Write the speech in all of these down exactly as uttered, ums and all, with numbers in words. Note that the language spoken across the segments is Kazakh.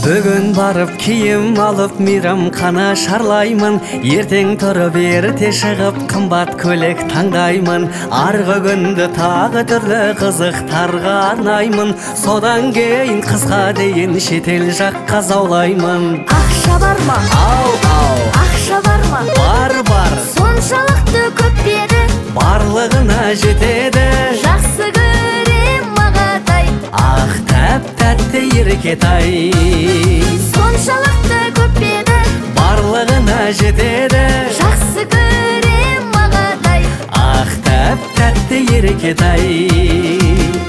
Бүгін барып киім алып мейрамхана шарлаймын. Ертең тұрып ерте шығып қымбат көйлек таңдаймын. Арғы күнді тағы түрлі қызықтарға арнаймын. Содан кейін қызға дейін шетел жаққа заулаймын. Ақша бар ма? Ау, ау. Ақша бар ма? Бар, бар. Соншалықты көп еді, Барлығына жетеді. жақсы көрем мағатай. Ақ тәп-тәтті еркетай. Соншалықты көп еді, Барлығына жетеді. жақсы көрем мағатай. Ақ тәп-тәтті еркетай.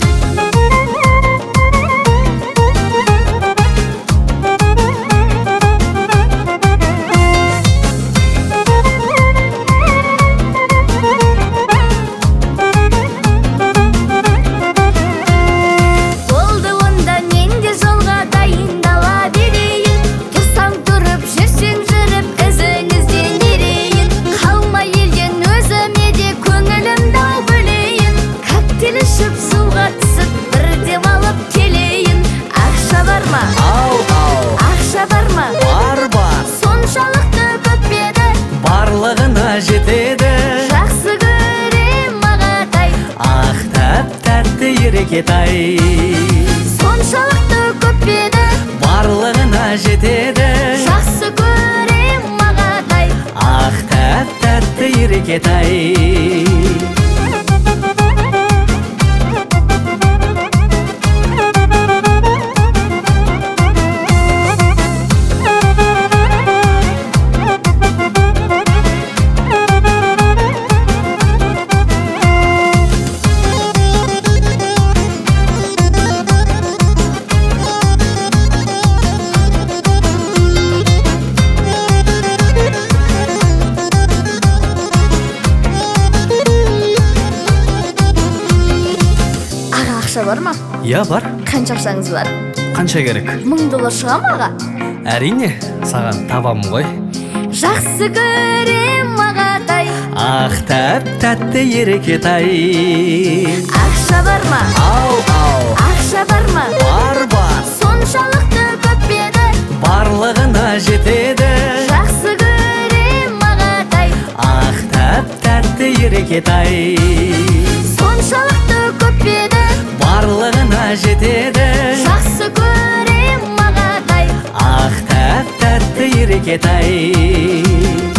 Болды онда мен де жолға дайындала берейін. Тұрсаң тұрып, жүрсең жүріп, ізіңізден ерейін. Қалма елден өзіме де көңілімді ау бөлейін. Коктейль ішіп суға түсіп, бір демалып келейін. Ақша бар ма? Ау, ау. Ақша бар ма? Бар, бар. Соншалықты көп еді, Барлығына жетеді. жақсы көрем мағатай. Ақ тәп-тәтті еркетай. Соншалықты көп еді, Барлығына жетеді. жақсы көрем мағатай. Ақ тәп-тәтті еркетай. Аға, ақша бар ма? Я, бар. Қанша ақшаңыз бар? Қанша керек? Мың доллар шыға ма аға? Әрине, саған табамын ғой. Жақсы көрем мағатай. Ақ тәп-тәтті еркетай. Ақша бар ма? Ау, ау. Ақша бар ма? Бар, бар. Соншалықты көп еді, Барлығына жетеді. жақсы көрем мағатай. Ақ тәп-тәтті еркетай. Соншалықты көп еді, Барлығына жетеді. жақсы көрем мағатай. Ақ тәп-тәтті еркетай.